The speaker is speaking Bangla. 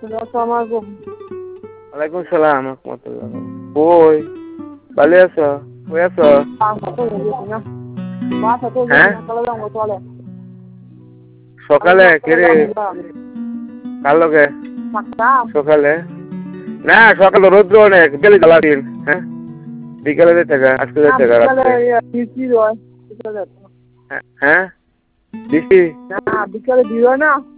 ওয়ালাইকুম সালাম রহমতুল্লাহ। কই ভালো আছো? কই আছো? হ্যাঁ সকালে কেরে কার লগে সকালে না সকালে রোদ্র অনেক বিকেলে জ্বালা দিন। হ্যাঁ বিকেলে যেতে আজকে যেতে হ্যাঁ বৃষ্টি বিকালে দিও না।